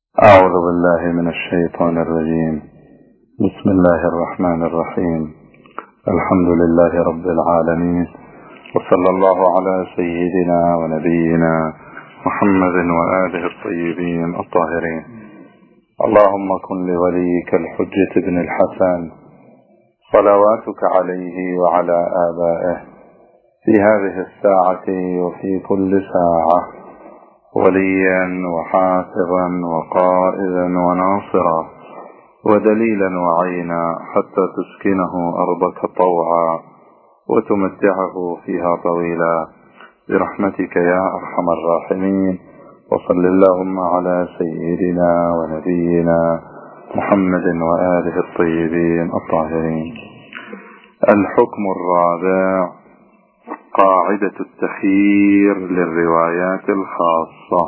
أعوذ بالله من الشيطان الرجيم. بسم الله الرحمن الرحيم. الحمد لله رب العالمين، وصلى الله على سيدنا ونبينا محمد وآله الطيبين الطاهرين. اللهم كن لوليك الحجة بن الحسن صلواتك عليه وعلى آبائه في هذه الساعة وفي كل ساعة وليا وحافظا وقائدا وناصرا ودليلا وعينا، حتى تسكنه أرضك طوعا وتمتعه فيها طويلا برحمتك يا أرحم الراحمين. وصل اللهم على سيدنا ونبينا محمد وآله الطيبين الطاهرين. الحكم الرابع: قاعدة التخيير للروايات الخاصة.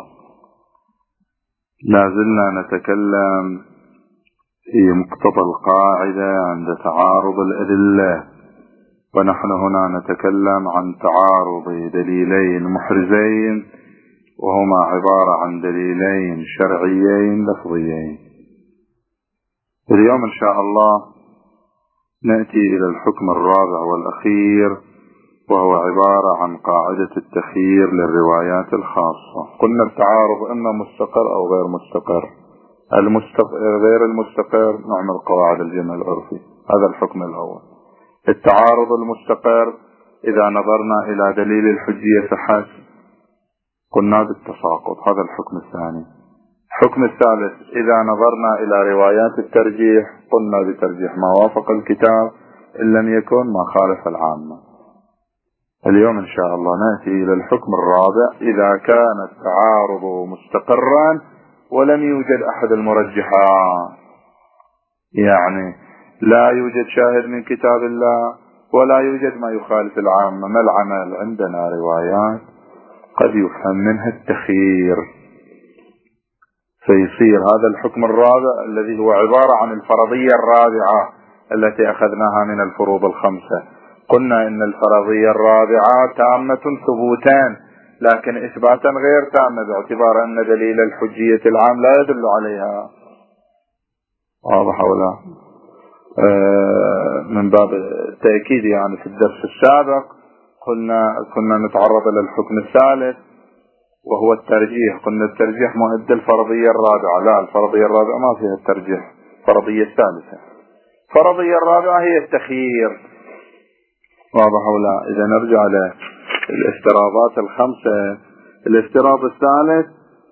لا زلنا نتكلم في مقتضى القاعدة عند تعارض الأدلة، ونحن هنا نتكلم عن تعارض دليلين محرزين، وهما عبارة عن دليلين شرعيين لفظيين. اليوم إن شاء الله نأتي إلى الحكم الرابع والأخير، وهو عبارة عن قاعدة التخيير للروايات الخاصة. قلنا التعارض إما مستقر أو غير مستقر. غير المستقر نعمل قواعد الجمع العرفي، هذا الحكم الأول. التعارض المستقر إذا نظرنا إلى دليل الحجية فحسب، قلنا بالتساقط، هذا الحكم الثاني. الحكم الثالث: إذا نظرنا إلى روايات الترجيح قلنا بترجيح ما وافق الكتاب إن لم يكن ما خالف العامة. اليوم إن شاء الله نأتي إلى الحكم الرابع: إذا كان التعارض مستقرا ولم يوجد أحد المرجحات، يعني لا يوجد شاهد من كتاب الله ولا يوجد ما يخالف العامة. ما العمل؟ عندنا روايات قد يفهم منها التخيير، فيصير هذا الحكم الرابع الذي هو عبارة عن الفرضية الرابعة التي أخذناها من الفروض الخمسة. قلنا إن الفرضية الرابعة تامة ثبوتان، لكن إثباتا غير تامة، باعتبار أن دليل الحجية العام لا يدل عليها. واضح ولا؟ من باب التأكيد، يعني في الدرس السابق كنا نتعرض إلى الحكم الثالث وهو الترجيح. قلنا الترجيح مؤدى الفرضية الرابعة. لا، الفرضية الرابعة ما فيها الترجيح، فرضية الثالثة. الفرضية الرابعة هي التخيير. واضح ولا؟ إذا نرجع للافتراضات الخمسة، الافتراض الثالث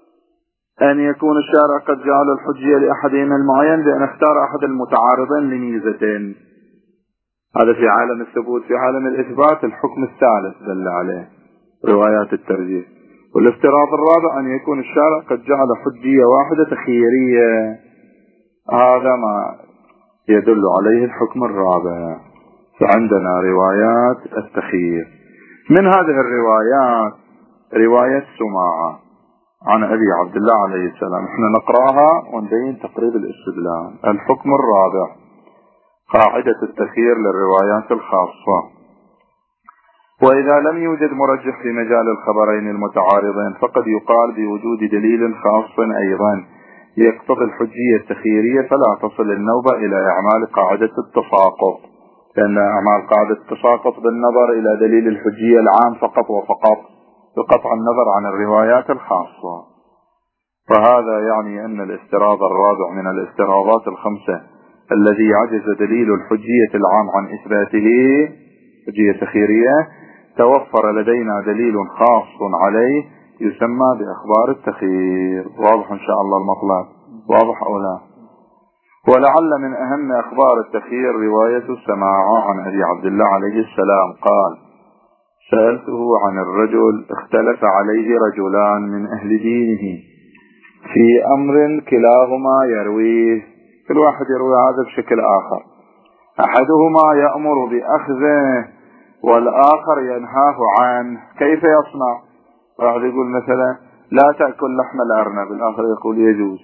أن يكون الشارع قد جعل الحجية لأحدهما المعين بأن اختار أحد المتعارضين لميزة. هذا في عالم الثبوت. في عالم الإثبات الحكم الثالث دل عليه روايات الترجيح. والافتراض الرابع أن يكون الشارع قد جعل حجية واحدة تخييرية، هذا ما يدل عليه الحكم الرابع. فعندنا روايات التخيير. من هذه الروايات رواية سماعة عن أبي عبد الله عليه السلام، احنا نقرأها ونبين تقريب الاستدلال. الحكم الرابع: قاعدة التخيير للروايات الخاصة. وإذا لم يوجد مرجح في مجال الخبرين المتعارضين فقد يقال بوجود دليل خاص أيضا يقتضي الحجية التخييرية، فلا تصل النوبة إلى إعمال قاعدة التساقط، لأن أعمال قاعدة التساقط بالنظر إلى دليل الحجية العام فقط وفقط، بقطع النظر عن الروايات الخاصة. فهذا يعني أن الافتراض الرابع من الافتراضات الخمسة الذي عجز دليل الحجية العام عن إثباته، حجية تخييرية، توفر لدينا دليل خاص عليه يسمى بأخبار التخيير. واضح إن شاء الله المطلب؟ واضح أو لا؟ ولعل من أهم أخبار التخيير رواية سماعة عن أبي عبد الله عليه السلام قال: سألته عن الرجل اختلف عليه رجلان من أهل دينه في أمر كلاهما يرويه، كل واحد يروي هذا بشكل آخر، أحدهما يأمر بأخذه والآخر ينهاه عنه، كيف يصنع؟ واحد يقول مثلا لا تأكل لحم الأرنب، الآخر يقول يجوز،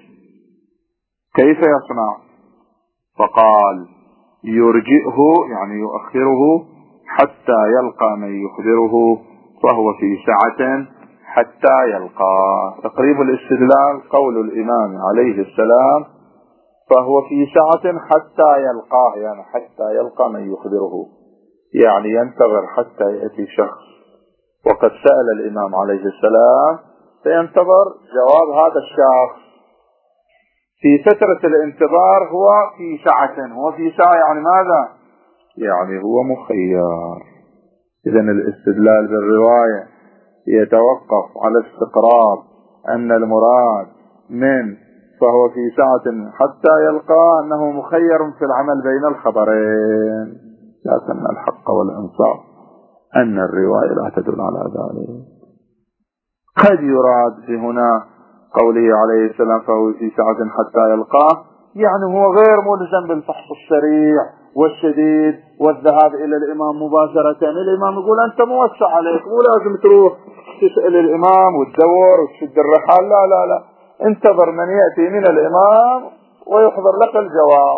كيف يصنع؟ فقال: يرجئه، يعني يؤخره حتى يلقى من يخبره، فهو في سعة حتى يلقاه. تقريب الاستدلال قول الإمام عليه السلام فهو في سعة حتى يلقاه، يعني حتى يلقى من يخبره، يعني ينتظر حتى يأتي شخص وقد سأل الإمام عليه السلام، فينتظر جواب هذا الشخص. في فترة الانتظار هو في سعة، هو في سعة يعني ماذا؟ يعني هو مخير. إذن الاستدلال بالرواية يتوقف على استقرار أن المراد من فهو في سعة حتى يلقى أنه مخير في العمل بين الخبرين، لكن الحق والإنصاف أن الرواية لا تدل على ذلك. قد يراد بهنا قوله عليه السلام فهو في سعة حتى يلقاه، يعني هو غير ملزم بالفحص السريع والشديد والذهاب إلى الإمام مباشرة. الإمام يقول أنت موسع عليك، مو لازم تروح تسأل الإمام وتدور وتشد الرحال، لا لا لا، انتظر من يأتي من الإمام ويحضر لك الجواب.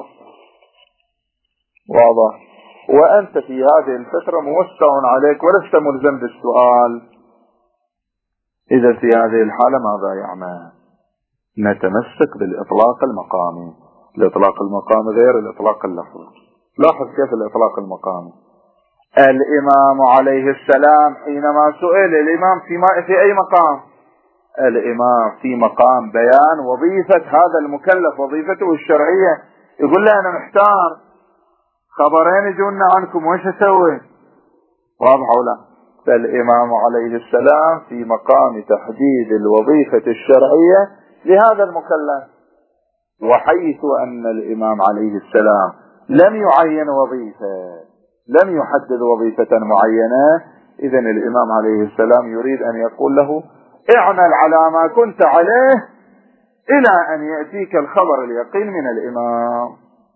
واضح؟ وأنت في هذه الفترة موسع عليك ولست ملزم بالسؤال. إذا في هذه الحالة ماذا يعمل؟ نتمسك بالإطلاق المقامي. الإطلاق المقامي غير الإطلاق اللفظي. لاحظ كيف الإطلاق المقامي. الإمام عليه السلام حينما سئل، الإمام في أي مقام؟ الإمام في مقام بيان وظيفة هذا المكلف، وظيفته الشرعية. يقول له أنا محتار، خبرين يجونا عنكم، وش أسوي؟ واضح ولا؟ فالإمام عليه السلام في مقام تحديد الوظيفة الشرعية لهذا المكلف. وحيث أن الإمام عليه السلام لم يعين وظيفة، لم يحدد وظيفة معينة، إذن الإمام عليه السلام يريد أن يقول له اعمل على ما كنت عليه إلى أن يأتيك الخبر اليقين من الإمام.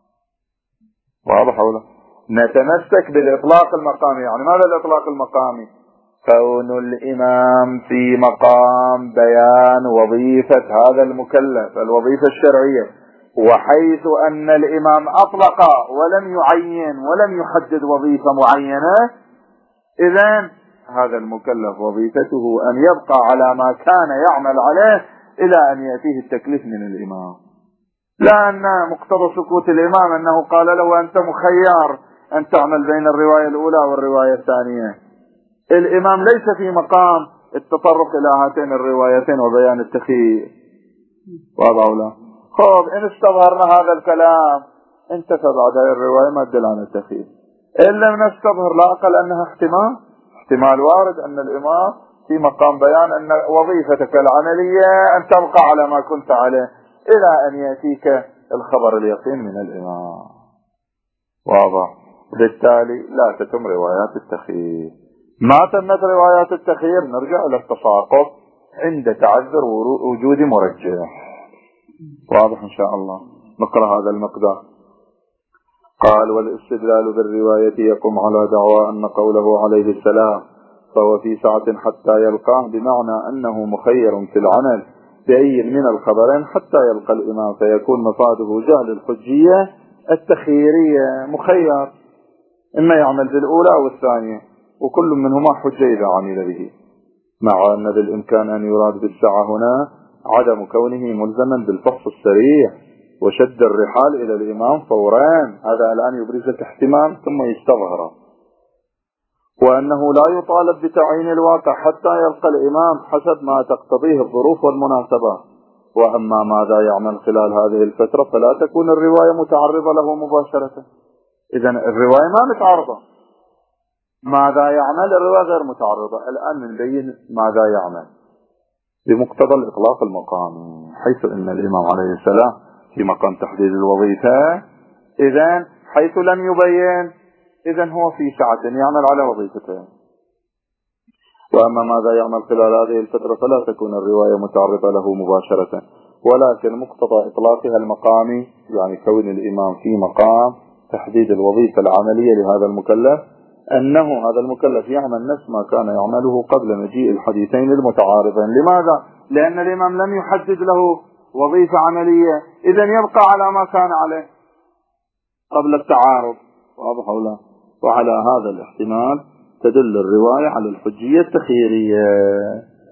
واضح ولا؟ نتمسك بالإطلاق المقامي. يعني ماذا الإطلاق المقامي؟ كون الإمام في مقام بيان وظيفة هذا المكلف، الوظيفة الشرعية، وحيث أن الإمام أطلق ولم يعين ولم يحدد وظيفة معينة، إذن هذا المكلف وظيفته أن يبقى على ما كان يعمل عليه إلى أن يأتيه التكليف من الإمام. لأن مقتضى سكوت الإمام أنه قال له أنت مخير أن تعمل بين الرواية الأولى والرواية الثانية. الإمام ليس في مقام التطرق إلى هاتين الروايتين وبيان التخيير. واضح ولا؟ خب إن استظهرنا هذا الكلام انتفى بعد هذه الرواية ما تدل عن التخيير. إن لم نستظهر لا أقل أنها احتمال وارد أن الإمام في مقام بيان أن وظيفتك العملية أن تبقى على ما كنت عليه إلى أن يأتيك الخبر اليقين من الإمام. واضح؟ بالتالي لا تتم روايات التخيير. ما تمت روايات التخيير نرجع إلى التساقط عند تعذر وجود مرجح. واضح إن شاء الله. نقرأ هذا المقدار. قال والاستدلال بالرواية يقوم على دعوى أن قوله عليه السلام فهو في سعة حتى يلقاه بمعنى أنه مخير في العمل بأي من الخبرين حتى يلقى الإمام، فيكون مفاده جهل الحجية التخييرية، مخير إما يعمل بالأولى أو الثانية، وكل منهما حجة إذا عمل به، مع أن بالإمكان أن يراد بالسعة هنا عدم كونه ملزما بالفحص السريع وشد الرحال إلى الإمام فورا. هذا الآن يبرز احتمال ثم يستظهر. وأنه لا يطالب بتعيين الواقع حتى يلقى الإمام حسب ما تقتضيه الظروف والمناسبات. وأما ماذا يعمل خلال هذه الفترة فلا تكون الرواية متعرضة له مباشرة. إذن الرواية ما متعرضة. ماذا يعمل؟ الرواية غير متعرضة. الآن نبين ماذا يعمل بمقتضى الإطلاق المقامي، حيث أن الإمام عليه السلام في مقام تحديد الوظيفة، إذن حيث لم يبين إذن هو في سعة يعمل على وظيفته. وأما ماذا يعمل خلال هذه الفترة فلا تكون الرواية متعرضة له مباشرة، ولكن مقتضى إطلاقها المقامي، يعني كون الإمام في مقام تحديد الوظيفة العملية لهذا المكلف، أنه هذا المكلف يعمل نفس ما كان يعمله قبل مجيء الحديثين المتعارضين. لماذا؟ لأن الإمام لم يحدد له وظيفة عملية، إذن يبقى على ما كان عليه قبل التعارض. واضح ولا؟ وعلى هذا الاحتمال تدل الرواية على الحجية التخييرية.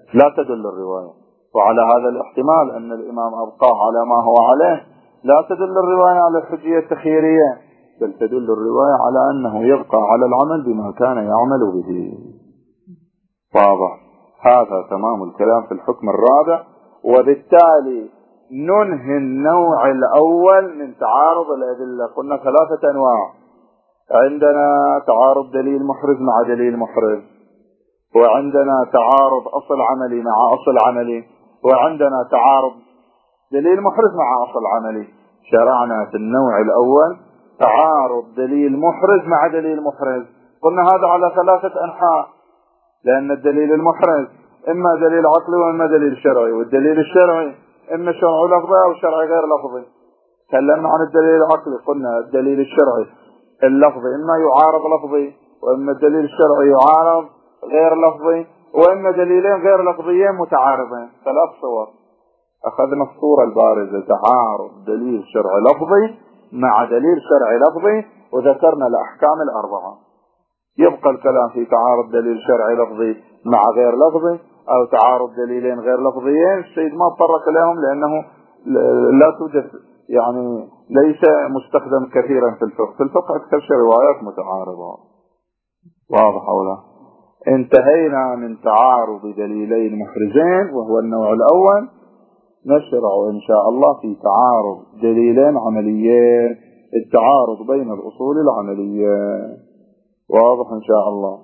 لا تدل الرواية. وعلى هذا الاحتمال أن الإمام أبقاه على ما هو عليه لا تدل الرواية على الحجية التخييرية، بل تدل الرواية على أنه يبقى على العمل بما كان يعمل به. واضح؟ هذا تمام الكلام في الحكم الرابع. وبالتالي ننهي النوع الأول من تعارض الأدلة. قلنا 3 أنواع: عندنا تعارض دليل محرز مع دليل محرز، وعندنا تعارض أصل عملي مع أصل عملي، وعندنا تعارض دليل محرز مع أصل عملي. شرعنا في النوع الأول تعارض دليل محرز مع دليل محرز. قلنا هذا على 3 أنحاء، لأن الدليل المحرز إما دليل عقلي وإما دليل شرعي، والدليل الشرعي إما شرعي لفظي أو شرعي غير لفظي. تكلمنا عن الدليل العقلي، قلنا الدليل الشرعي اللفظي إما يعارض لفظي، وإما الدليل الشرعي يعارض غير لفظي، وإما دليلين غير لفظيين متعارضين. 3 صور. أخذنا الصورة البارزة تعارض دليل شرعي لفظي مع دليل شرعي لفظي، وذكرنا الأحكام 4. يبقى الكلام في تعارض دليل شرعي لفظي مع غير لفظي، أو تعارض دليلين غير لفظيين. السيد ما تطرق لهم لأنه لا توجد، يعني ليس مستخدم كثيرا في الفقه. في الفقه أكثر شيء روايات متعارضة. واضح ولا؟ انتهينا من تعارض دليلين محرزين وهو النوع الأول. نشرع إن شاء الله في تعارض دليلين عمليين، التعارض بين الأصول العملية. واضح إن شاء الله.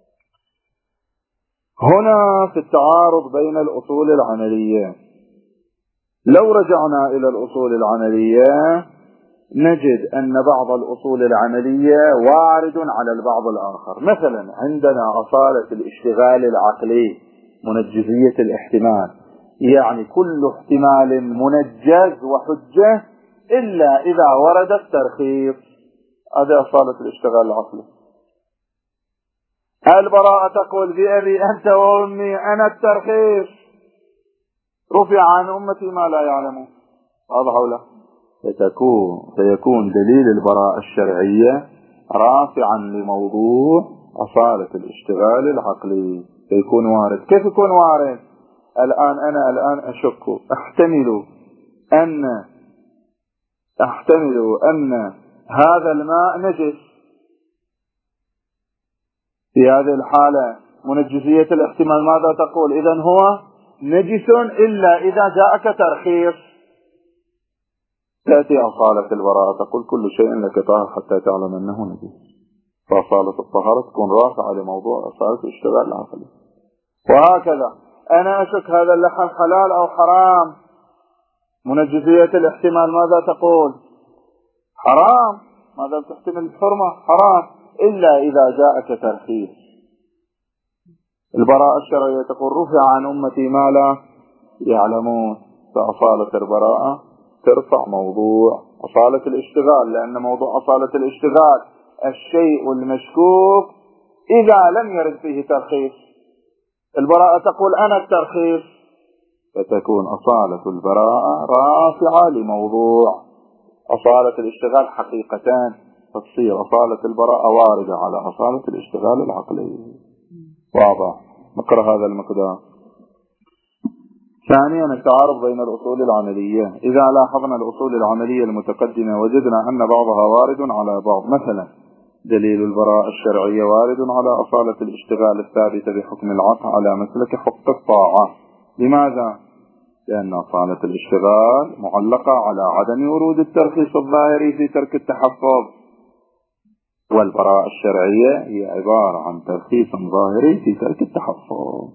هنا في التعارض بين الأصول العملية، لو رجعنا إلى الأصول العملية نجد أن بعض الأصول العملية وارد على البعض الآخر. مثلا عندنا أصالة الاشتغال العقلي، منجزية الاحتمال، يعني كل احتمال منجز وحجة إلا إذا ورد الترخيص. هذه أصالة الاشتغال العقلي. البراءة تقول بأبي أنت وأمي أنا الترخيص، رفع عن أمتي ما لا يعلمون. واضح ولا؟ سيكون دليل البراءة الشرعية رافعا لموضوع أصالة الاشتغال العقلي، سيكون وارد. كيف يكون وارد؟ الآن أشك، أحتمل أن هذا الماء نجس. في هذه الحالة منجزية الاحتمال ماذا تقول؟ إذن هو نجس إلا إذا جاءك ترخيص. تأتي أصالة البراءة تقول كل شيء لك طاهر حتى تعلم أنه نجس، فأصالة الطهارة تكون رافعة لموضوع أصالة الاشتغال العقلي. وهكذا أنا أشك هذا اللحم حلال أو حرام، منجزية الاحتمال ماذا تقول؟ حرام، ماذا تحتمل الحرمة؟ حرام، إلا إذا جاءك ترخيص. البراءة الشرعية تقول رفع عن أمتي ما لا يعلمون، فأصالة البراءة ترفع موضوع أصالة الاشتغال، لأن موضوع أصالة الاشتغال الشيء المشكوك إذا لم يرد فيه ترخيص. البراءة تقول أنا الترخيص، فتكون أصالة البراءة رافعة لموضوع أصالة الاشتغال حقيقتان، فتصير أصالة البراءة واردة على أصالة الاشتغال العقلي. واضح؟ نقرأ هذا المقدار. ثانيا التعارض بين الأصول العملية. إذا لاحظنا الأصول العملية المتقدمة وجدنا أن بعضها وارد على بعض. مثلا دليل البراءة الشرعية وارد على أصالة الاشتغال الثابتة بحكم العقل على مسلك حق الطاعة. لماذا؟ لأن أصالة الاشتغال معلقة على عدم ورود الترخيص الظاهري في ترك التحفظ، والبراءة الشرعية هي عبارة عن ترخيص ظاهري في ترك التحفظ.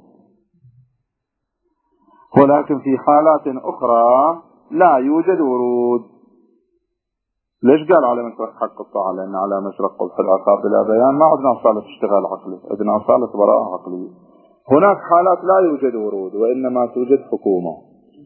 ولكن في حالات أخرى لا يوجد ورود. ليش قال على مسرق حق الطاعة؟ لأن على مسرق قبح العقاب بلا بيان ما عندنا أصالة اشتغال عقلي، عندنا أصالة براءة عقلية. هناك حالات لا يوجد ورود وإنما توجد حكومة.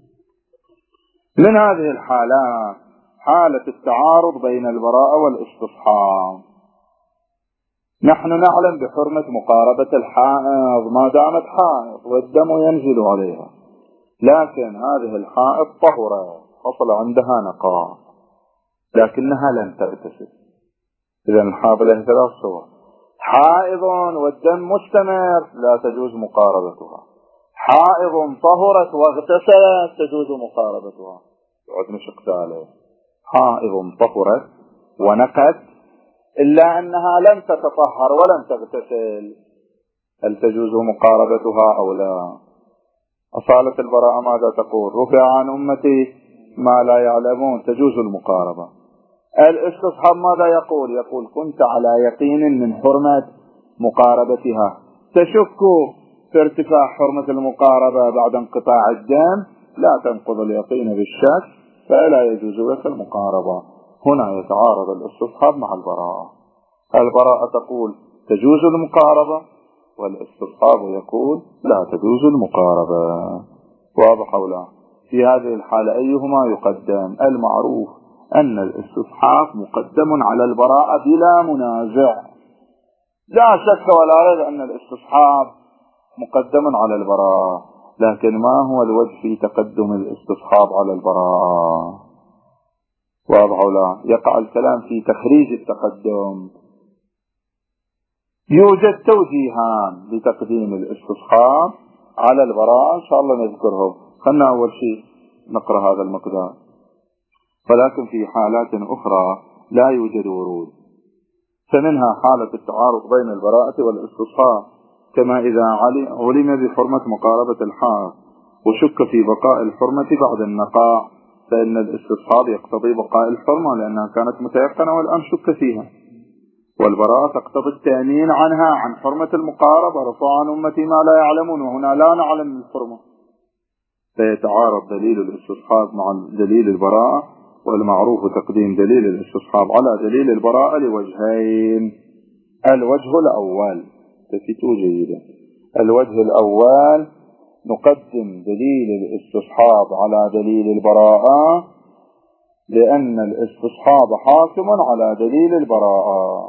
من هذه الحالات حالة التعارض بين البراءة والاستصحاب. نحن نعلم بحرمة مقاربة الحائض ما دامت حائض والدم ينزل عليها، لكن هذه الحائض طهرت، حصل عندها نقاء لكنها لم تغتسل. إذن الحائض له 3 صور: حائض والدم مستمر لا تجوز مقاربتها، حائض طهرت واغتسلت تجوز مقاربتها. يقعد نشق ثالث. حائض طهرت ونقت إلا أنها لم تتطهر ولم تغتسل، هل تجوز مقاربتها أو لا؟ أصالة البراءة ماذا تقول؟ رفع عن أمتي ما لا يعلمون، تجوز المقاربة. الاستصحاب ماذا يقول؟ يقول كنت على يقين من حرمة مقاربتها، تشك في ارتفاع حرمة المقاربة بعد انقطاع الدم، لا تنقض اليقين بالشك فلا يجوز لك المقاربة. هنا يتعارض الاستصحاب مع البراءة. البراءة تقول تجوز المقاربة، والاستصحاب يقول لا تجوز المقاربة. واضح أو لا؟ في هذه الحالة أيهما يقدم؟ المعروف أن الاستصحاب مقدم على البراءة بلا منازع، لا شك ولا ريب أن الاستصحاب مقدم على البراءة، لكن ما هو الوجه في تقدم الاستصحاب على البراءة؟ واضح أو لا؟ يقع الكلام في تخريج التقدم. يوجد توجيهان لتقديم الاستصحاب على البراءة، إن شاء الله نذكرهم. خلنا أول شيء نقرأ هذا المقدار. ولكن في حالات أخرى لا يوجد ورود، فمنها حالة التعارض بين البراءة والاستصحاب، كما إذا علم بحرمة مقاربة الحائض وشك في بقاء الحرمة بعد النقاء، فإن الاستصحاب يقتضي بقاء الحرمة لأنها كانت متيقنة والآن شك فيها، والبراءة تقتضي التأمين عنها عن حرمة المقاربة، رفع عن أمتي ما لا يعلمون، وهنا لا نعلم الحرمة، فيتعارض دليل الاستصحاب مع دليل البراءة. والمعروف تقديم دليل الاستصحاب على دليل البراءة لوجهين. الوجه الأول، تفتوا جيدا، الوجه الأول نقدم دليل الاستصحاب على دليل البراءة لأن الاستصحاب حاكم على دليل البراءة.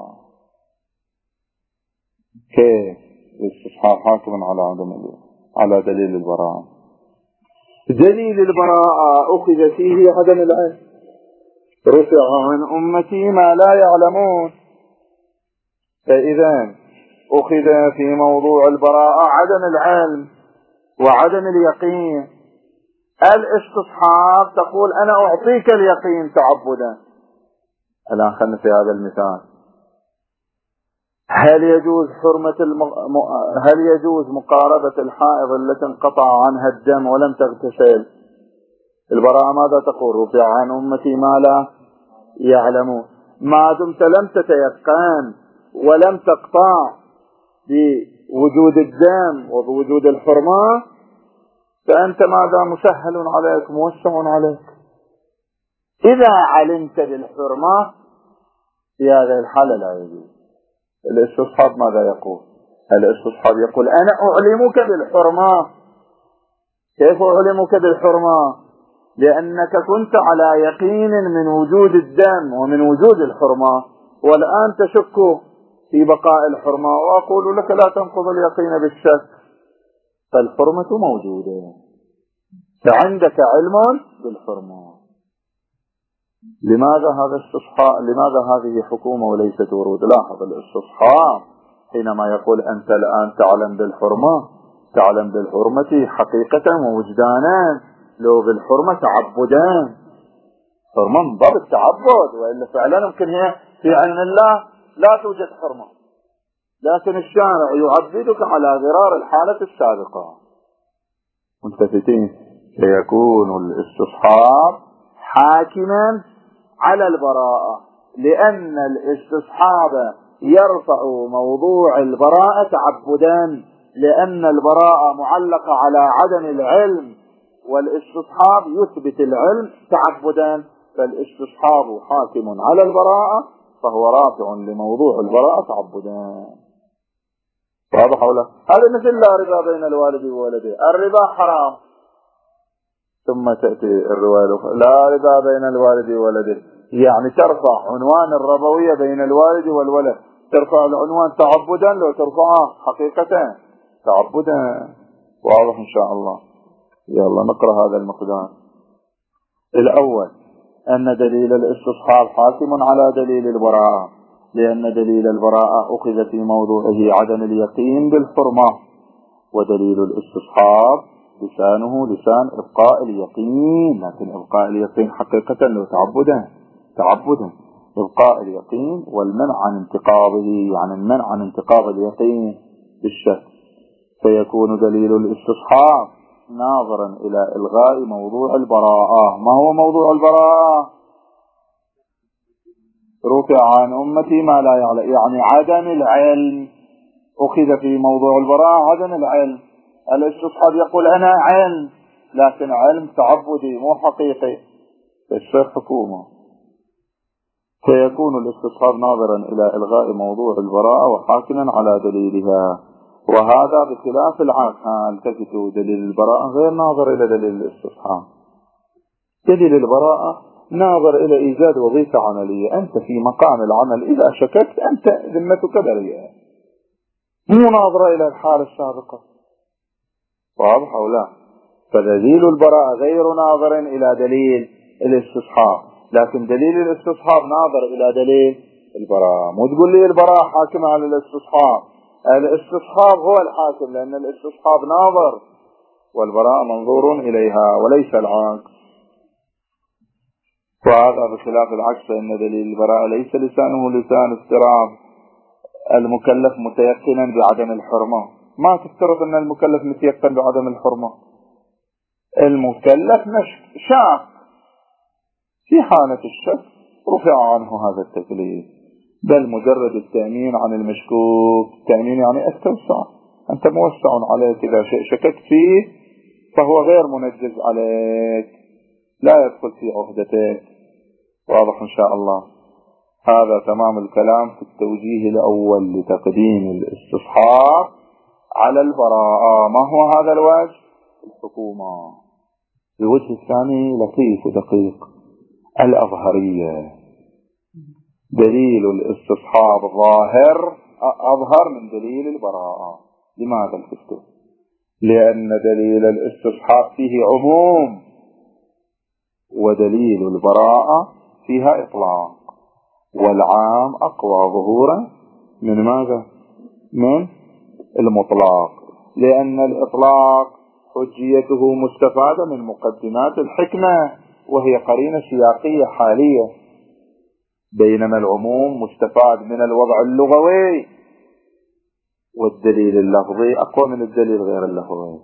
كيف الاستصحاب حاكم على دليل البراءة؟ دليل البراءة أخذ فيه عدم العلم، رفع عن أمتي ما لا يعلمون، فإذا أخذ في موضوع البراءة عدم العلم وعدم اليقين. الاستصحاب تقول أنا أعطيك اليقين تعبدا. الآن خلنا في هذا المثال، هل يجوز مقاربة الحائض التي انقطع عنها الدم ولم تغتسل؟ البراءة ماذا تقول؟ رفع عن أمتي ما لا يعلمون. ما دمت لم تتيقن ولم تقطع بوجود الدم وبوجود الحرمة فأنت ماذا؟ مسهل عليك، موسع عليك. إذا علمت بالحرمة في هذه الحالة لا يجوز. الاستصحاب ماذا يقول؟ الاستصحاب يقول أنا أعلمك بالحرمة. كيف أعلمك بالحرمة؟ لأنك كنت على يقين من وجود الدم ومن وجود الحرمة، والآن تشك في بقاء الحرمة، وأقول لك لا تنقض اليقين بالشك، فالحرمة موجودة، فعندك علم بالحرمة. لماذا هذا استصحاب؟ لماذا هذه حكومة وليست ورود؟ لاحظ الاستصحاب حينما يقول أنت الآن تعلم بالحرمة، تعلم بالحرمة حقيقة ووجدانا، لو بالحرمة تعبدان، حرمة من باب التعبد، وإلا فعلا يمكن هي في علم الله لا توجد حرمة، لكن الشارع يعبدك على غرار الحالة السابقة. ملتفتين، فيكون الاستصحاب حاكما على البراءة، لأن الاستصحاب يرفع موضوع البراءة تعبدا، لأن البراءة معلقة على عدم العلم، والاستصحاب يثبت العلم تعبدا، فالاستصحاب حاكم على البراءة فهو رافع لموضوع البراءة تعبدا. واضح ولا؟ هذا مثل لا ربا بين الوالد وولده، الربا حرام، ثم تأتي الرواية الأخرى لا ربا بين الوالد وولده، يعني ترفع عنوان الربوية بين الوالد والولد، ترفع العنوان تعبدا لو ترفعه حقيقة تعبدا. واضح إن شاء الله. يلا نقرأ هذا المقدار. الأول أن دليل الاستصحاب حاكم على دليل البراءة، لأن دليل البراءة أخذ في موضوعه عدم اليقين بالحرمة، ودليل الاستصحاب لسانه لسان إبقاء اليقين، لكن إبقاء اليقين حقيقة له تعبدا إبقاء اليقين والمنع عن انتقاضه، يعني المنع عن انتقاض اليقين بالشك. فيكون دليل الاستصحاب ناظرا إلى إلغاء موضوع البراءة. ما هو موضوع البراءة؟ رفع عن أمتي ما لا يعلم، يعني عدم العلم. أخذ في موضوع البراءة عدم العلم. الاستصحاب يقول أنا علم، لكن علم تعبدي مو حقيقي، فالشيخ حكومة. فيكون الاستصحاب ناظرا إلى إلغاء موضوع البراءة وحاكما على دليلها، وهذا بخلاف العكس. التفتوا، دليل البراءة غير ناظر إلى دليل الاستصحاب. دليل البراءة ناظر إلى إيجاد وظيفة عملية، أنت في مقام العمل إذا شككت أنت ذمتك بريئة، مو ناظرة إلى الحالة السابقة. واضح أو لا؟ فدليل البراءة غير ناظر إلى دليل الاستصحاب، لكن دليل الاستصحاب ناظر إلى دليل البراءة. مو تقول لي البراءة حاكمة على الاستصحاب، الاستصحاب هو الحاكم، لأن الاستصحاب ناظر والبراءة منظور إليها وليس العكس. وهذا بخلاف العكس، فإن دليل البراءة ليس لسانه لسان اضطراب. المكلف متيقنا بعدم الحرمة، ما تفترض أن المكلف متيقن بعدم الحرمة. المكلف شاك، في حالة الشك رفع عنه هذا التكليف، بل مجرد التأمين عن المشكوك. التأمين يعني التوسع، أنت موسع عليك، إذا شيء شككت فيه فهو غير منجز عليك، لا يدخل في عهدتك. واضح إن شاء الله. هذا تمام الكلام في التوجيه الأول لتقديم الاستصحاب على البراءة. ما هو هذا الوجه؟ الحكومة. الوجه الثاني لطيف ودقيق، الأظهرية. دليل الاستصحاب ظاهر أظهر من دليل البراءة. لماذا الكتب؟ لأن دليل الاستصحاب فيه عموم، ودليل البراءة فيها إطلاق، والعام أقوى ظهورا من ماذا؟ من المطلق، لأن الإطلاق حجيته مستفادة من مقدمات الحكمة، وهي قرينة سياقية حالية، بينما العموم مستفاد من الوضع اللغوي، والدليل اللفظي أقوى من الدليل غير اللفظي.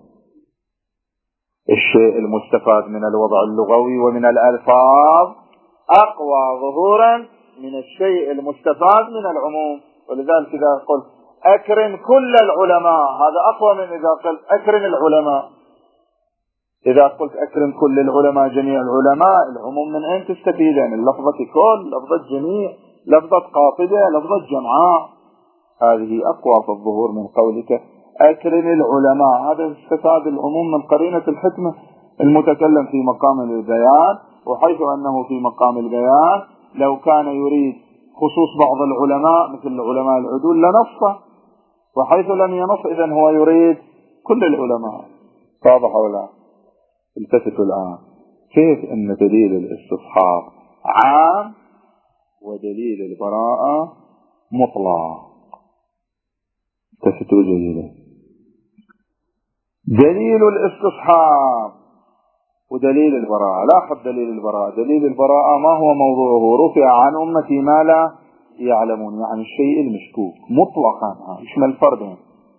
الشيء المستفاد من الوضع اللغوي ومن الألفاظ أقوى ظهورا من الشيء المستفاد من العموم. ولذلك إذا قلت أكرم كل العلماء، هذا أقوى من إذا قلت أكرم العلماء. إذا قلت أكرم كل العلماء جميع العلماء، العموم من أين تستفيدين؟ اللفظة كل، لفظة جميع، لفظة قاطبة، لفظة جمعاء، هذه أقوى في الظهور من قولك أكرم العلماء. هذا استفاد العموم من قرينة الحكمة. المتكلم في مقام البيان، وحيث أنه في مقام البيان لو كان يريد خصوص بعض العلماء مثل العلماء العدول لنصه، وحيث لم ينص إذن هو يريد كل العلماء. واضح ولا؟ التفتوا الآن كيف أن دليل الاستصحاب عام ودليل البراءة مطلق. التفتوا جيدا. دليل الاستصحاب ودليل البراءة. لاحظ دليل البراءة. دليل البراءة ما هو موضوعه؟ رفع عن أمتي ما لا يعلمون، يعني الشيء المشكوك مطلقا، يشمل فردين،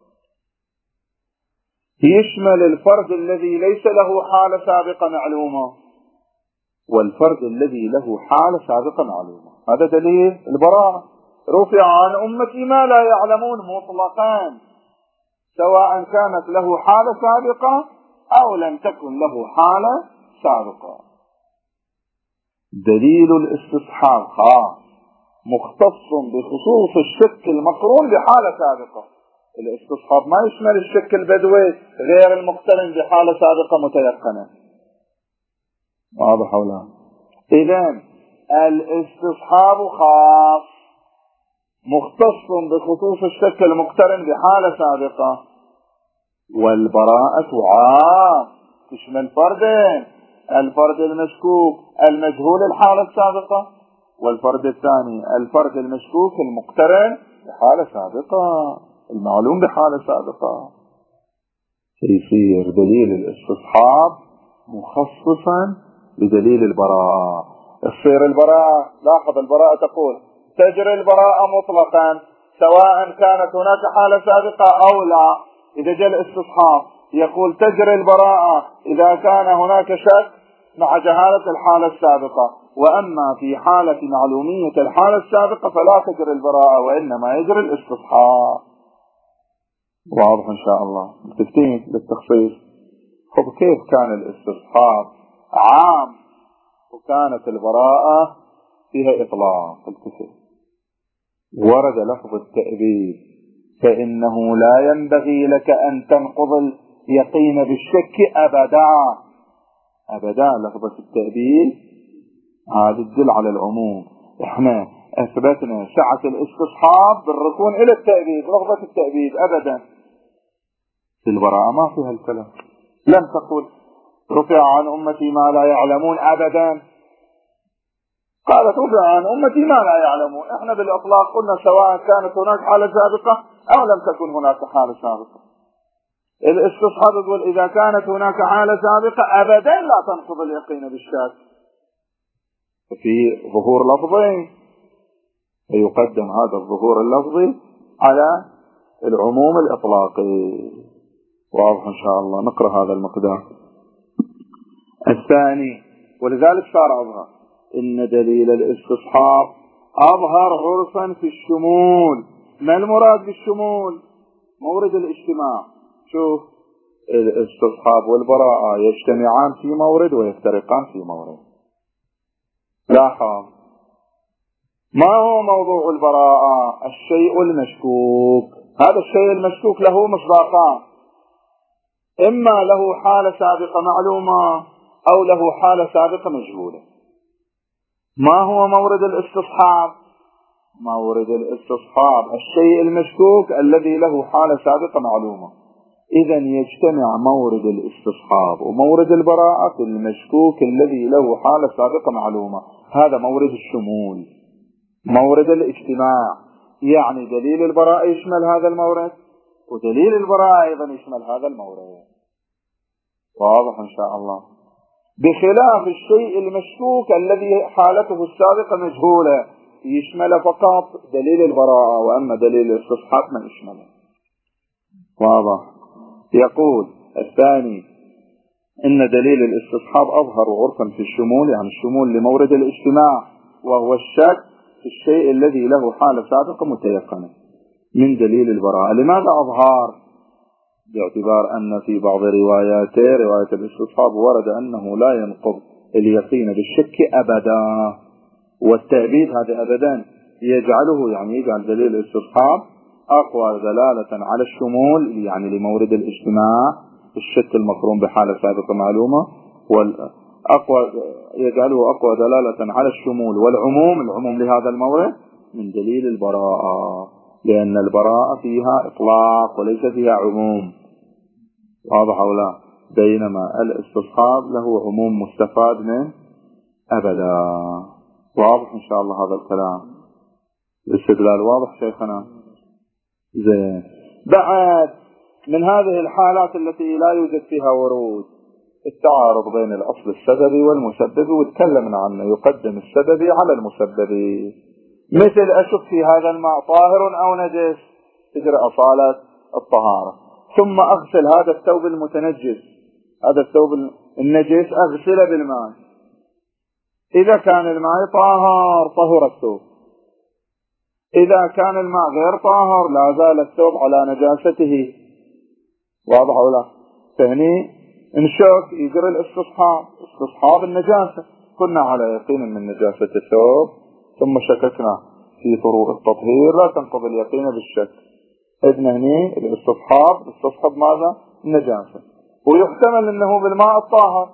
يشمل الفرد الذي ليس له حالة سابقة معلومة والفرد الذي له حالة سابقة معلومة. هذا دليل البراءة. رفع عن أمتي ما لا يعلمون مطلقا، سواء كانت له حالة سابقة أو لم تكن له حالة سابقة. دليل الاستصحاب خاص مختص بخصوص الشك المقرون بحالة سابقة. الاستصحاب ما يشمل الشك البدوي غير المقترن بحالة سابقة متيقنة. واضح ولا؟ إذن الاستصحاب خاص مختص بخصوص الشك المقترن بحالة سابقة، والبراءة عام تشمل فردين: الفرد المشكوك المجهول الحالة السابقة، والفرد الثاني الفرد المشكوك المقترن بحالة سابقة، المعلوم بحالة سابقة. يصير دليل الاستصحاب مخصصا بدليل البراءة. تصير البراءة، لاحظ البراءة تقول تجري البراءة مطلقا سواء كانت هناك حالة سابقة أو لا. إذا جاء الاستصحاب يقول تجري البراءة إذا كان هناك شك مع جهالة الحالة السابقة، وأما في حالة معلومية الحالة السابقة فلا تجري البراءة وإنما يجري الاستصحاب. واضح إن شاء الله؟ متفقين بالتخصيص؟ خب كيف كان الاستصحاب عام وكانت البراءة فيها إطلاق؟ ورد لفظ التأبيد فإنه لا ينبغي لك أن تنقض اليقين بالشك أبدا. أبدا لفظة التأبيد هذا تدل على العموم. احنا اثبتنا سعة الاستصحاب بالركون الى التأبيد، رغبة التأبيد ابدا. في البراءة ما فيها الكلام. لم تقل رفع عن امتي ما لا يعلمون ابدا، قالت رفع عن امتي ما لا يعلمون. احنا بالاطلاق قلنا سواء كانت هناك حالة سابقة او لم تكن هناك حالة سابقة. الاستصحاب يقول اذا كانت هناك حالة سابقة ابدا لا تنقض اليقين بالشك. في ظهور لفظي فيقدم هذا الظهور اللفظي على العموم الإطلاقي. واضح إن شاء الله؟ نقرأ هذا المقدار الثاني. ولذلك صار أظهر إن دليل الاستصحاب أظهر عرفا في الشمول. ما المراد بالشمول؟ مورد الاجتماع. شوف الاستصحاب والبراءة يجتمعان في مورد ويفترقان في مورد. لاحظ ما هو موضوع البراءة؟ الشيء المشكوك. هذا الشيء المشكوك له مصداقان، إما له حالة سابقة معلومة أو له حالة سابقة مجهولة. ما هو مورد الاستصحاب؟ مورد الاستصحاب الشيء المشكوك الذي له حالة سابقة معلومة. إذا يجتمع مورد الاستصحاب ومورد البراءة في المشكوك الذي له حالة سابقة معلومة. هذا مورد الشمول، مورد الاجتماع. يعني دليل البراءة يشمل هذا المورد ودليل البراءة أيضا يشمل هذا المورد. واضح إن شاء الله؟ بخلاف الشيء المشكوك الذي حالته السابقة مجهولة يشمل فقط دليل البراءة، وأما دليل الاستصحاب ما يشمله. واضح؟ يقول الثاني إن دليل الاستصحاب أظهر عرفا في الشمول، يعني الشمول لمورد الاجتماع وهو الشك في الشيء الذي له حالة سابقة متيقنة من دليل البراءة. لماذا أظهار؟ باعتبار أن في بعض رواياته رواية الاستصحاب ورد أنه لا ينقض اليقين بالشك أبدا، والتأبيد هذا أبدا يجعله يعني يجعل دليل الاستصحاب أقوى دلالة على الشمول، يعني لمورد الاجتماع الشك المقرون بحالة سابقة معلومة، والأقوى يجعله أقوى دلالة على الشمول والعموم، العموم لهذا المورد من دليل البراءة، لأن البراءة فيها إطلاق وليس فيها عموم. واضح أو لا؟ بينما الاستصحاب له عموم مستفاد من أبدا. واضح إن شاء الله هذا الكلام؟ الاستدلال واضح شيخنا؟ زين. بعد من هذه الحالات التي لا يوجد فيها ورود التعارض بين الأصل السببي والمسبب، وتكلمنا عنه، يقدم السببي على المسببي. مثل أشك في هذا الماء طاهر أو نجس، تجري أصالة الطهارة، ثم أغسل هذا الثوب المتنجس، هذا الثوب النجس أغسله بالماء. إذا كان الماء طاهر طهر الثوب، إذا كان الماء غير طاهر لا زال الثوب على نجاسته. واضح ولا؟ فهني انشك يجري الاستصحاب، استصحاب النجاسة. كنا على يقين من نجاسة الثوب ثم شككنا في فروع التطهير، لا تنقض اليقين بالشك. إذن هني الاستصحاب استصحب ماذا؟ النجاسة، ويحتمل أنه بالماء الطاهر.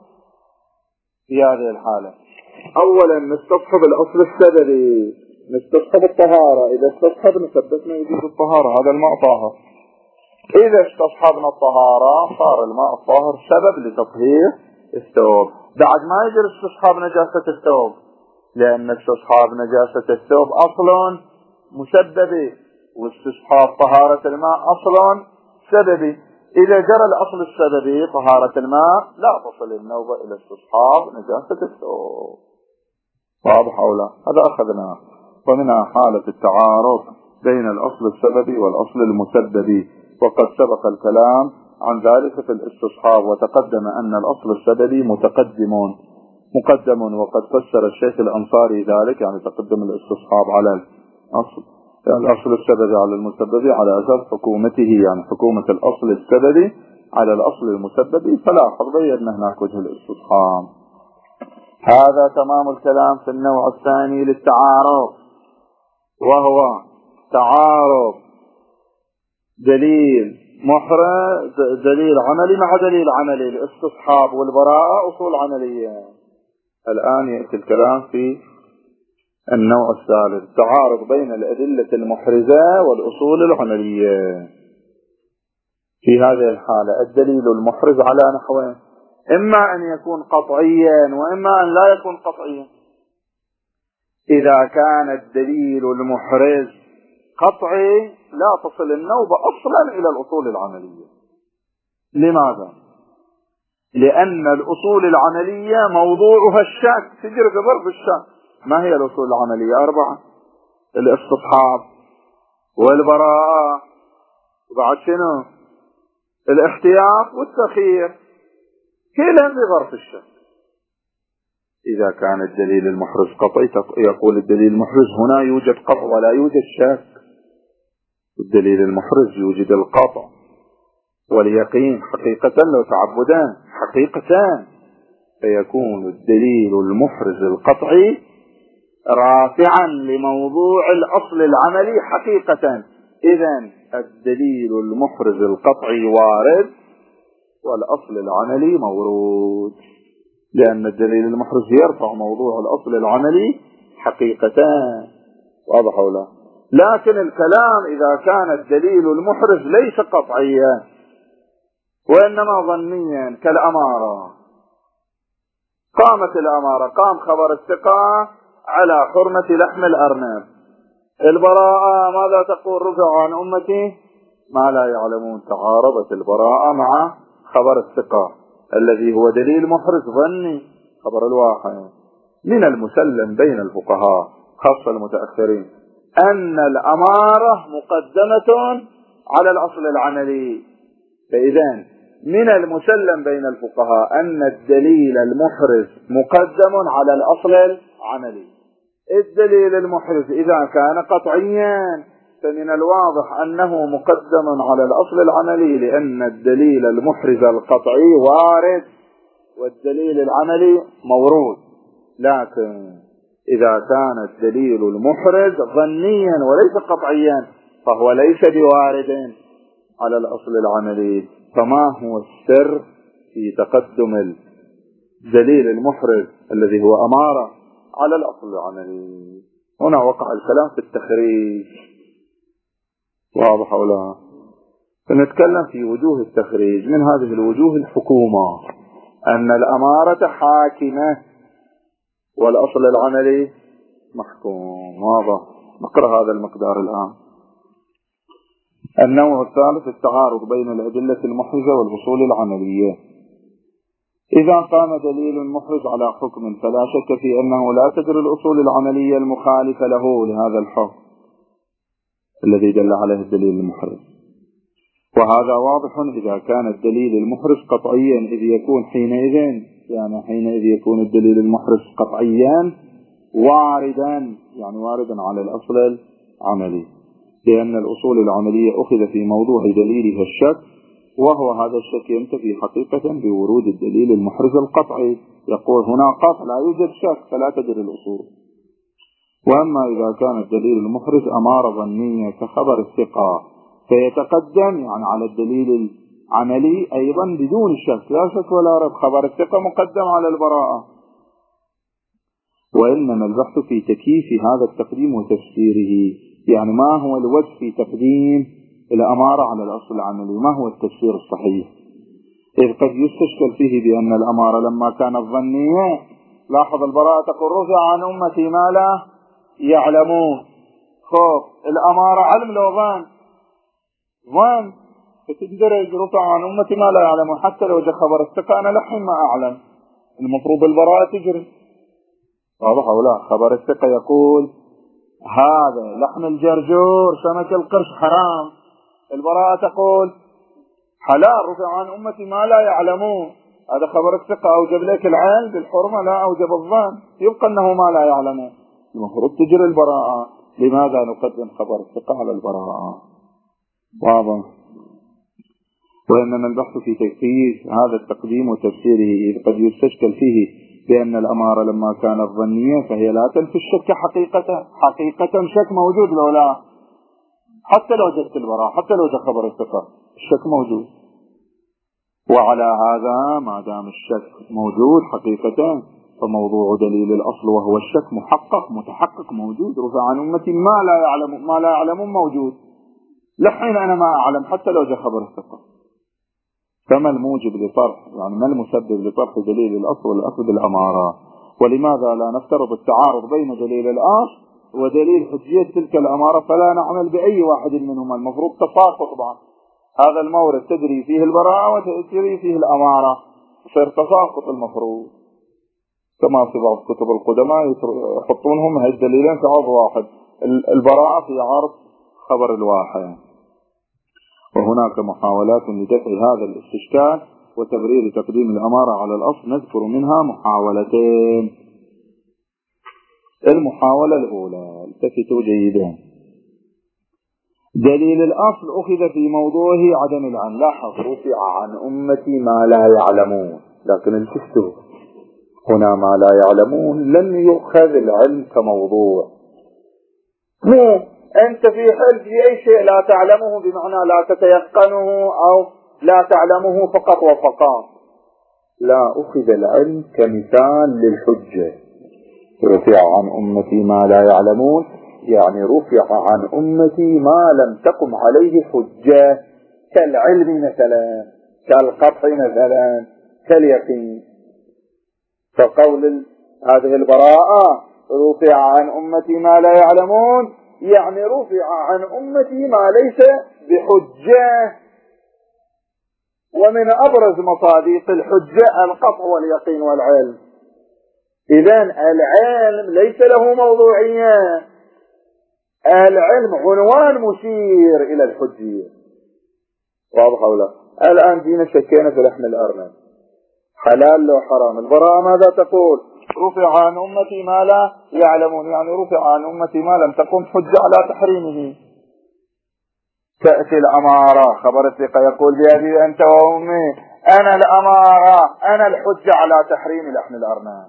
في هذه الحالة أولا نستصحب الأصل السببي، نستصحب الطهارة. إذا استصحبنا ثبتنا وجود الطهارة، هذا الماء طاهر. إذا استصحبنا الطهارة صار الماء الطاهر سبب لتطهير الثوب. بعد ما يجري استصحاب نجاسة الثوب، لأن استصحاب نجاسة الثوب أصل مسببي، واستصحاب طهارة الماء أصل سببي. إذا جرى الأصل السببي طهارة الماء لا تصل النوبة إلى استصحاب نجاسة الثوب. واضح أو لا؟ هذا أخذناه. ومنها حالة التعارض بين الأصل السببي والأصل المسببي، وقد سبق الكلام عن ذلك في الاستصحاب، وتقدم أن الأصل السببي مقدم، وقد فسر الشيخ الأنصاري ذلك، يعني تقدم الاستصحاب على الأصل السببي على المسبب على أساس حكومته، يعني حكومة الأصل السببي على الأصل المسبب. فلاحظ بيّن هناك وجه الاستصحاب. هذا تمام الكلام في النوع الثاني للتعارض، وهو تعارض دليل محرز، دليل عملي مع دليل عملي. الاستصحاب والبراءة أصول عملية. الآن يأتي الكلام في النوع الثالث، تعارض بين الأدلة المحرزة والأصول العملية. في هذه الحالة الدليل المحرز على نحوين: إما أن يكون قطعيا وإما أن لا يكون قطعيا. إذا كان الدليل المحرز قطعي لا تصل النوبة أصلا إلى الأصول العملية. لماذا؟ لأن الأصول العملية موضوعها الشك، تجري في ظرف الشك. ما هي الأصول العملية؟ 4: الاستصحاب والبراءة، وبعد شنو؟ الاحتياط والتخيير، كلها في ظرف الشك. إذا كان الدليل المحرز قطعي يقول الدليل المحرز هنا يوجد قطع ولا يوجد شك. الدليل المحرز يوجد القطع واليقين حقيقة لو تعبدان حقيقتان، فيكون الدليل المحرز القطعي رافعا لموضوع الأصل العملي حقيقة. إذن الدليل المحرز القطعي وارد والأصل العملي مورود، لأن الدليل المحرز يرفع موضوع الأصل العملي حقيقتان. واضح أو لا؟ لكن الكلام إذا كان الدليل المحرز ليس قطعيا وإنما ظنيا، كالأمارة. قامت الأمارة، قام خبر الثقة على حرمة لحم الأرنب. البراءة ماذا تقول؟ رفع عن أمتي ما لا يعلمون. تعارضت البراءة مع خبر الثقة الذي هو دليل محرز ظني، خبر الواحد. من المسلم بين الفقهاء خاصة المتأخرين أن الأمارة مقدمة على الأصل العملي. فإذن من المسلم بين الفقهاء أن الدليل المحرز مقدم على الأصل العملي. الدليل المحرز إذا كان قطعيا فمن الواضح أنه مقدم على الأصل العملي، لأن الدليل المحرز القطعي وارد والدليل العملي مورود. لكن إذا كان الدليل المحرز ظنيا وليس قطعيا فهو ليس بوارد على الأصل العملي. فما هو السر في تقدم الدليل المحرز الذي هو أمارة على الأصل العملي؟ هنا وقع الكلام في التخريج. واضح أو لا؟ فنتكلم في وجوه التخريج. من هذه الوجوه الحكومة أن الأمارة حاكمة والأصل العملي محكوم. واضح؟ نقرأ هذا المقدار الآن. النوع الثالث التعارض بين الأدلة المحرزة والأصول العملية. إذا قام دليل محرز على حكم فلا شك في أنه لا تجري الأصول العملية المخالفة له لهذا الحكم الذي دل عليه الدليل المحرز. وهذا واضح إذا كان الدليل المحرز قطعيا، إذ يكون حينئذ يكون الدليل المحرز قطعيا واردا، يعني واردا على الأصل العملي، لأن الأصول العملية أخذ في موضوع دليلها الشك، وهو هذا الشك ينتفي حقيقة بورود الدليل المحرز القطعي. يقول هنا قطع لا يوجد شك فلا تجري الأصول. وأما إذا كان الدليل المحرز أمارة ظنية كخبر الثقة فيتقدم يعني على الدليل العملي أيضا بدون شك، لا شك ولا ريب. خبر الثقة مقدم على البراءة. وإنما البحث في تكييف هذا التقديم وتفسيره، يعني ما هو الوجه في تقديم الأمارة على الأصل العملي؟ ما هو التفسير الصحيح؟ إذ قد يستشكل فيه بأن الأمارة لما كانت ظنية، لاحظ البراءة تقول رفع عن أمتي ما لا يعلمون. خب الأمارة علم لو ظن، فتندرج رفع عن أمتي ما لا يعلمون. حتى لو جاء خبر الثقة أنا لحين ما أعلم، المفروض البراءة تجري. واضح أو لا؟ خبر الثقة يقول هذا لحم الجرجور سمك القرش حرام، البراءة تقول حلال رفع عن أمتي ما لا يعلمون. هذا خبر الثقة أوجب لك العلم بالحرمة، لا أوجب الظن، يبقى أنه ما لا يعلمون، المفروض تجري البراءة. لماذا نقدم خبر الثقة على البراءة؟ واضح. وإنما البحث في تكفير هذا التقديم وتفسيره، إذ قد يستشكل فيه بأن الأمارة لما كانت ظنية فهي لا تنفي الشك حقيقة شك موجود، لو لا حتى لو جدت البراءة، حتى لو جاء خبر الثقة الشك موجود. وعلى هذا ما دام الشك موجود حقيقة فموضوع دليل الأصل وهو الشك محقق متحقق موجود. رفع عن أمتي ما لا يعلمون موجود، لحين أنا ما أعلم حتى لو جاء خبر الثقة. فما الموجب لطرح، يعني ما المسبب لطرح دليل الأصل والأصل بالأمارة؟ ولماذا لا نفترض التعارض بين دليل الأصل ودليل حجية تلك الأمارة فلا نعمل بأي واحد منهما؟ المفروض تساقط بعض، هذا المورد تدري فيه البراءة وتدري فيه الأمارة، يصير تساقط المفروض، كما في بعض كتب القدماء يحطونهم هاي الدليلين في عرض واحد، البراءة في عرض خبر الواحد. وهناك محاولات لدفع هذا الاستشكال وتبرير تقديم الأمارة على الأصل، نذكر منها محاولتين. المحاولة الأولى، التفتوا جيدا، دليل الأصل أخذ في موضوعه عدم العلم. لاحظ رفع عن أمتي ما لا يعلمون، لكن التفتوا هنا ما لا يعلمون لم يؤخذ العلم كموضوع. مو أنت في حل في أي شيء لا تعلمه بمعنى لا تتيقنه أو لا تعلمه فقط وفقط، لا، أخذ العلم كمثال للحجة. رفع عن أمتي ما لا يعلمون يعني رفع عن أمتي ما لم تقم عليه حجة، كالعلم مثلا، كالقطع مثلا، كاليقين. فقول هذه البراءة رفع عن أمتي ما لا يعلمون يعني رفع عن أمتي ما ليس بحجة. ومن أبرز مصادق الحجة القطع واليقين والعلم. إذن العلم ليس له موضوعية، العلم عنوان مشير إلى الحجية. واضح أو لا؟ الآن جينا شكينا في لحم الأرنب حلال لو حرام، البراءة ماذا تقول؟ رفع عن أمتي ما لا يعلمون يعني رفع عن أمتي ما لم تقم حجة على تحريمه. تأتي الأمارة خبر الثقة يقول بأبي أنت وأمي أنا الأمارة أنا الحجة على تحريم لحم الأرنب.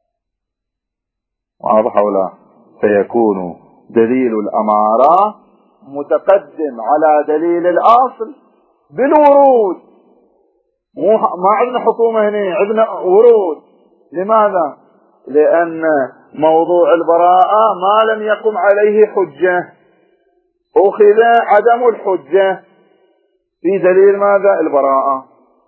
واضح أو لا؟ فيكون دليل الأمارة متقدم على دليل الأصل بالورود. ما عندنا حكومة هنا، عندنا ورود. لماذا؟ لأن موضوع البراءة ما لم يقم عليه حجة، أخذ عدم الحجة في دليل ماذا؟ البراءة.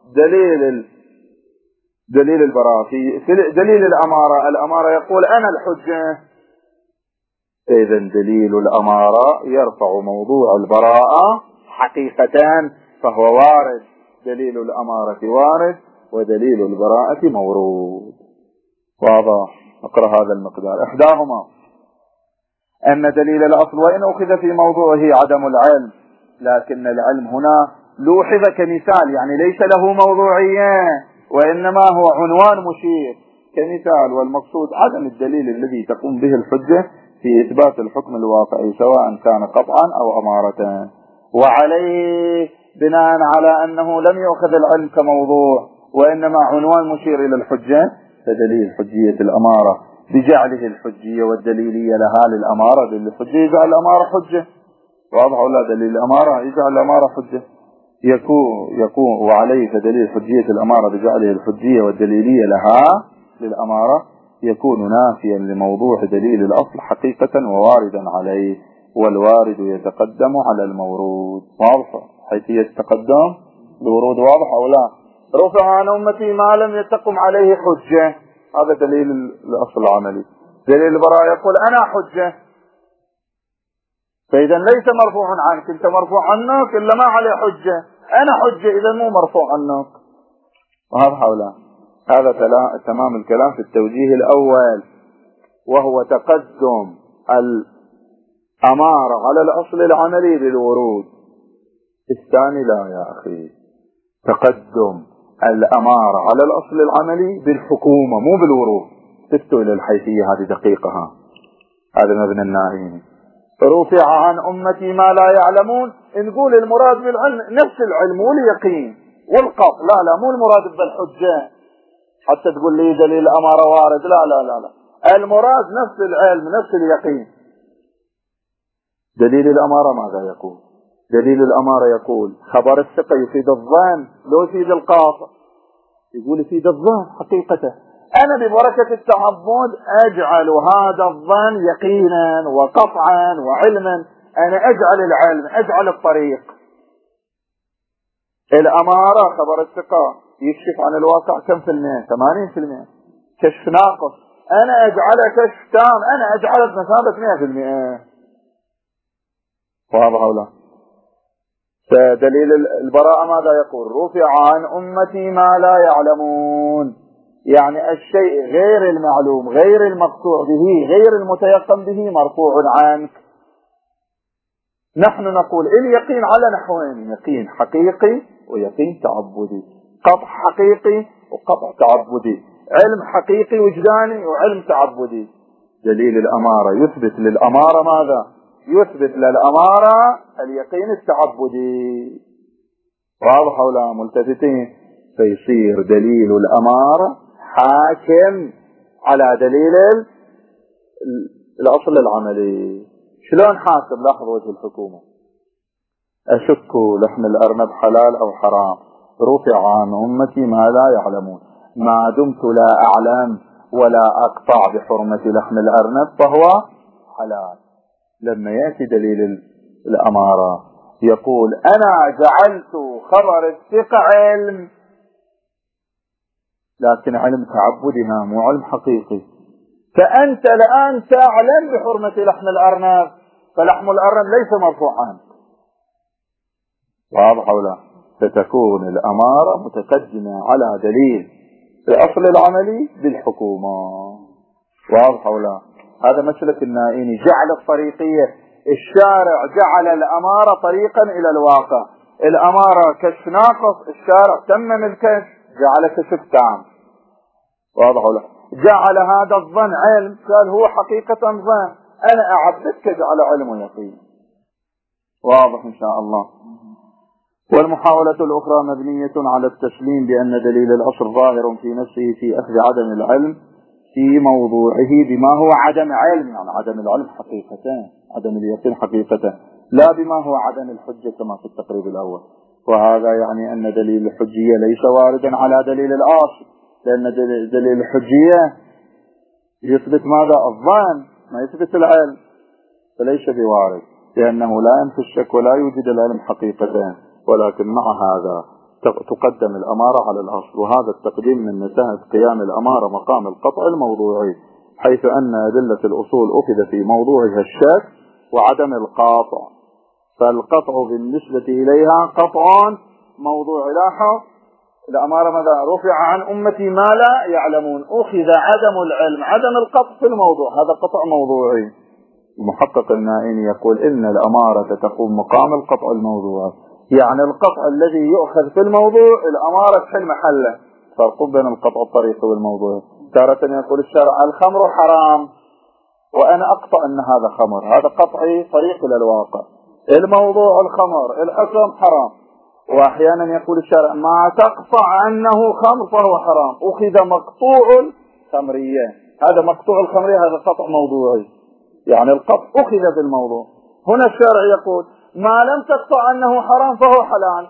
دليل البراءة في دليل الأمارة يقول أنا الحجة. إذا دليل الأمارة يرفع موضوع البراءة حقيقتان، فهو وارد، دليل الأمارة وارد ودليل البراءة مورود. واضح؟ اقرأ هذا المقدار. إحداهما أن دليل الأصل وإن أخذ في موضوعه عدم العلم، لكن العلم هنا لوحظ كمثال، يعني ليس له موضوعية وإنما هو عنوان مشير كمثال، والمقصود عدم الدليل الذي تقوم به الحجة في إثبات الحكم الواقعي سواء كان قطعا أو أمارة. وعليه بناء على أنه لم يأخذ العلم كموضوع وإنما عنوان مشير إلى الحجة، فدليل حجية الأمارة بجعله الحجية والدليلية لها للأمارة، دليل الحجية يجعل الأمارة حجة. واضح ولا؟ دليل الأمارة يجعل الأمارة حجة يكون وعليه فدليل حجية الأمارة بجعله الحجية والدليلية لها للأمارة يكون نافيا لموضوع دليل الأصل حقيقة وواردا عليه، والوارد يتقدم على المورود. واضح حيث يتقدم الورود؟ واضح أو لا؟ رفع عن أمتي ما لم يتقم عليه حجة، هذا دليل الأصل العملي. دليل البراءة يقول أنا حجة، فإذا ليس مرفوع عنك، أنت مرفوع عنك إلا ما عليه حجة، أنا حجة إذا مو مرفوع عنك. وهذا حوله. هذا تمام الكلام في التوجيه الأول، وهو تقدم الأمارة على الأصل العملي بالورود. الثاني لا يا أخي، تقدم الأمارة على الأصل العملي بالحكومة مو بالورود. تفتوا إلى الحيثية هذه دقيقة. هذا مبنى النائين. رفع عن أمتي ما لا يعلمون. نقول المراد بالعلم نفس العلم واليقين والقطع، لا مو المراد بالحجة حتى تقول لي دليل الأمارة وارد، لا المراد نفس العلم نفس اليقين. دليل الأمارة ماذا يقول؟ دليل الأمارة يقول خبر الثقة يفيد الظن لو يفيد القاطع. يقول يفيد الظن حقيقته. أنا ببركة التعبد أجعل هذا الظن يقينا وقطعا وعلما. أنا أجعل العلم، أجعل الطريق. الأمارة خبر الثقة يكشف عن الواقع كم في المئة؟ 80%. كشف ناقص. أنا أجعله كشف تام، أنا أجعله بمثابة 100%. واضح ولا؟ فدليل البراءة ماذا يقول؟ رفع عن أمتي ما لا يعلمون، يعني الشيء غير المعلوم غير المقطوع به غير المتيقن به مرفوع عنك. نحن نقول اليقين على نحوين: يقين حقيقي ويقين تعبدي، قطع حقيقي وقطع تعبدي، علم حقيقي وجداني وعلم تعبدي. دليل الأمارة يثبت للأمارة ماذا؟ يثبت للأمارة اليقين التعبدي. واضح ولا ملتفتين؟ فيصير دليل الأمارة حاكم على دليل الأصل العملي. شلون حاكم؟ لاحظ وجه الحكومة. أشك لحم الأرنب حلال أو حرام، رفع عن أمتي ما لا يعلمون. ما دمت لا أعلم ولا أقطع بحرمة لحم الأرنب فهو حلال. لما يأتي دليل الأمارة يقول أنا جعلت خبر الثقة علم، لكن علم تعبدها مو علم حقيقي. فأنت الآن تعلم بحرمة لحم الأرنب، فلحم الأرنب ليس مرفوعا. واضح ولا؟ فتكون الأمارة متقدمة على دليل الأصل العملي بالحكومة. واضح ولا؟ هذا مسلك النائين، جعل الطريقية. الشارع جعل الأمارة طريقا إلى الواقع. الأمارة كشف ناقص، الشارع تمم الكشف جعل كشف تام. واضح ولا؟ جعل هذا الظن علم، قال هو حقيقة ظن، أنا أعبدك جعل علم ويقين. واضح إن شاء الله. والمحاولة الأخرى مبنية على التسليم بأن دليل الأصل ظاهر في نفسه في أخذ عدم العلم في موضوعه بما هو عدم علم، يعني عدم العلم حقيقة، عدم اليقين حقيقة، لا بما هو عدم الحجة كما في التقريب الأول. وهذا يعني أن دليل الحجية ليس واردا على دليل الأصل، لأن دليل الحجية يثبت ماذا؟ الظن، ما يثبت العلم، فليس بوارد، لأنه لا ينفي الشك ولا يوجد العلم حقيقة. ولكن مع هذا تقدم الأمارة على الأصل، وهذا التقديم من نتاج قيام الأمارة مقام القطع الموضوعي، حيث أن أدلة الأصول أخذ في موضوعها الشك وعدم القاطع، فالقطع بالنسبة إليها قطع موضوعي. لاحظ الأمارة ماذا؟ رفع عن أمتي ما لا يعلمون، أخذ عدم العلم عدم القطع في الموضوع، هذا قطع موضوعي. المحقق النائين يقول إن الأمارة تقوم مقام القطع الموضوعي، يعني القطع الذي يؤخذ في الموضوع الأمارة تحل محله. فرق بين القطع الطريقي والموضوع. تارة يقول الشرع الخمر حرام وأنا أقطع أن هذا خمر، هذا قطعي طريق إلى الواقع. الموضوع الخمر، الحكم حرام. وأحيانا يقول الشرع ما تقطع أنه خمر فهو حرام، أخذ مقطوع الخمرية، هذا مقطوع الخمرية، هذا قطع موضوعي، يعني القطع أخذ في الموضوع. هنا الشرع يقول ما لم تقطع أنه حرام فهو حلال.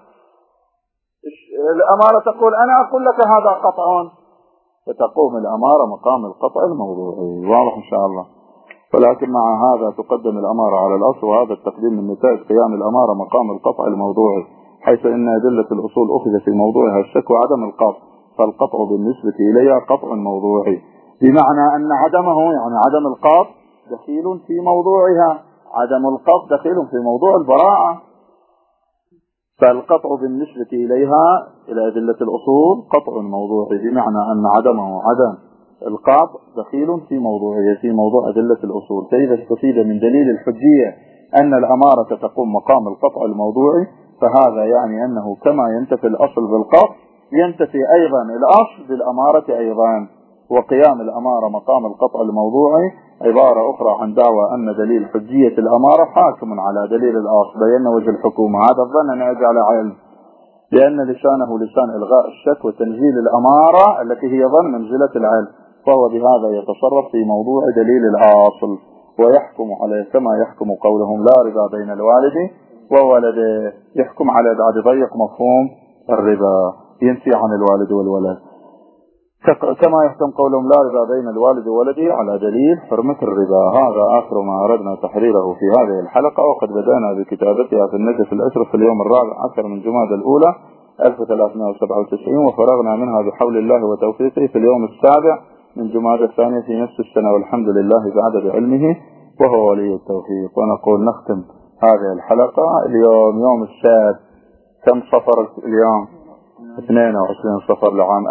الأمارة تقول أنا أقول لك هذا قطع، فتقوم الأمارة مقام القطع الموضوعي. واضح إن شاء الله. ولكن مع هذا تقدم الأمارة على الأصل، وهذا التقديم من نتاج قيام الأمارة مقام القطع الموضوعي، حيث أن أدلة الأصول أخذ في موضوعها الشك وعدم القطع، فالقطع بالنسبة إليها قطع موضوعي، بمعنى أن عدمه يعني عدم القطع دخيل في موضوعها، عدم القطع دخيل في موضوع البراءة. فالقطع بالنسبة إليها إلى أدلة الأصول قطع موضوعي، بمعنى أن عدمه عدم القطع دخيل في موضوعية في موضوع أدلة الأصول. فإذا استفيد من دليل الحجية أن الأمارة تقوم مقام القطع الموضوعي، فهذا يعني أنه كما ينتفي الأصل بالقطع ينتفي أيضا الأصل بالأمارة أيضا، وقيام الأمارة مقام القطع الموضوعي عبارة أخرى عن دعوى أن دليل حجية الأمارة حاكم على دليل الأصل. بين وجه الحكومة هذا الظن أن يجعل علم، لأن لسانه لسان إلغاء الشك وتنزيل الأمارة التي هي ظن منزلة العلم، فهو بهذا يتصرف في موضوع دليل الأصل ويحكم عليه كما يحكم قولهم لا ربا بين الوالد وولده، يحكم على بعد ضيق مفهوم الربا ينفي عن الوالد والولد، كما يحكم قولهم لا ربا بين الوالد وولده على دليل حرمة الربا. هذا آخر ما أردنا تحريره في هذه الحلقة، وقد بدأنا بكتابتها في النجف الأشرف في اليوم 14 من جمادى الأولى 1397، وفرغنا منها بحول الله وتوفيقه في اليوم 7 من جمادى الثانية في نفس السنة، والحمد لله بعدد علمه وهو ولي التوفيق. ونقول نختم هذه الحلقة اليوم يوم السبت. كم صفر اليوم؟ 22 صفر لعام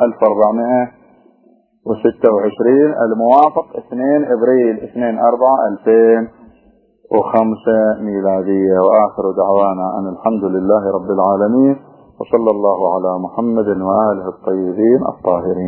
1426 الموافق 2 ابريل 2/4/2005 ميلادية. واخر دعوانا ان الحمد لله رب العالمين، وصلى الله على محمد وآله الطيبين الطاهرين.